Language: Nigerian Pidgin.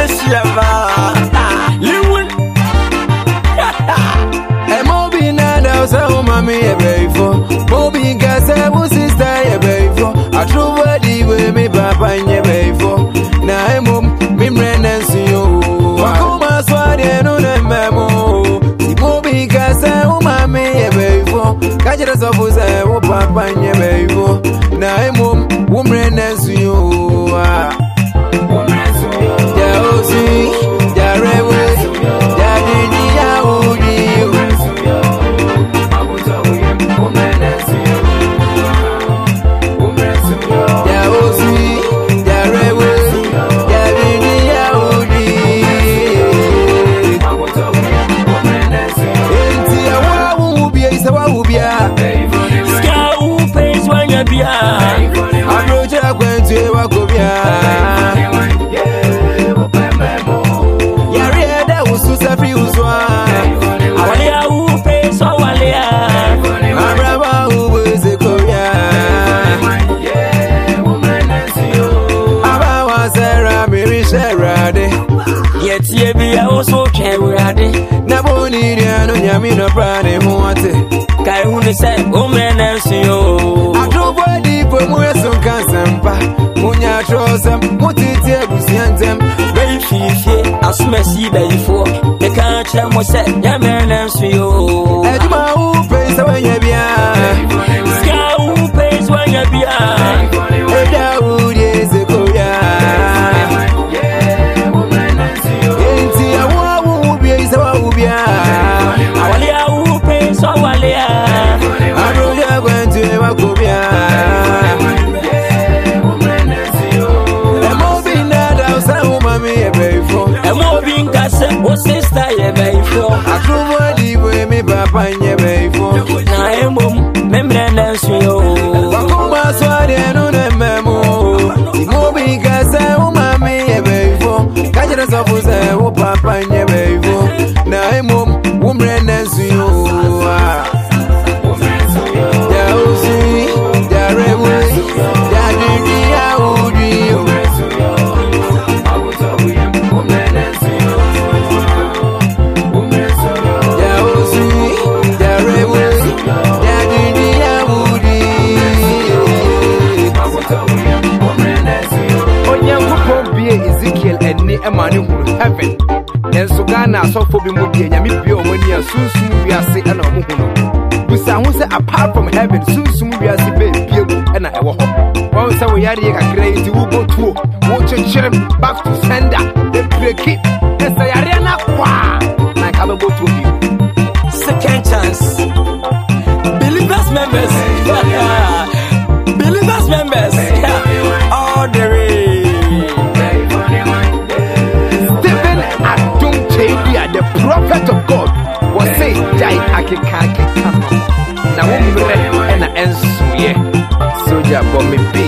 Mommy, a baby for Bobby Gaza, who sister, a baby for a true body with me, Papa, and your baby for now. I'm Mimren and see you. Wakuma Swadi, no, memo. Bobby Gaza, who mommy, a baby for Kajas of us, Papa, and your baby for now. I'm Woman and see you. No brother who wanted Kai who said, oh man, I see you. I drove body for more some cancer. Munya Trosam, Mutiti, Busiantem, very fishy, as messy before. The country was said, yeah, man, I see you. Edma who pays when you be Scout who pays when you be Edawood is a Koya. Ain't I won't be a Wubia. Sister, you may for a true body with me, Papa, and you may for I am Membrandans. Wakuma Swadi, no, memo. Moving Casa, Mammy, a bay for Kajas of us, Papa, and you may for now I'm woman as you are. Heaven. And so Ghana so for be movie and Yami when you are soon we are saying no. We say apart from heaven, soon we are saying and I walk. Once we are a crazy who go to watch a chair back to sender, then play keep. Yes, I arena qua. Like I will go to you. Second chance. Believers members. Believers members. All the way. The prophet of God was saying, Jai Akikaki. Now, and I answer, soldier, bomb me.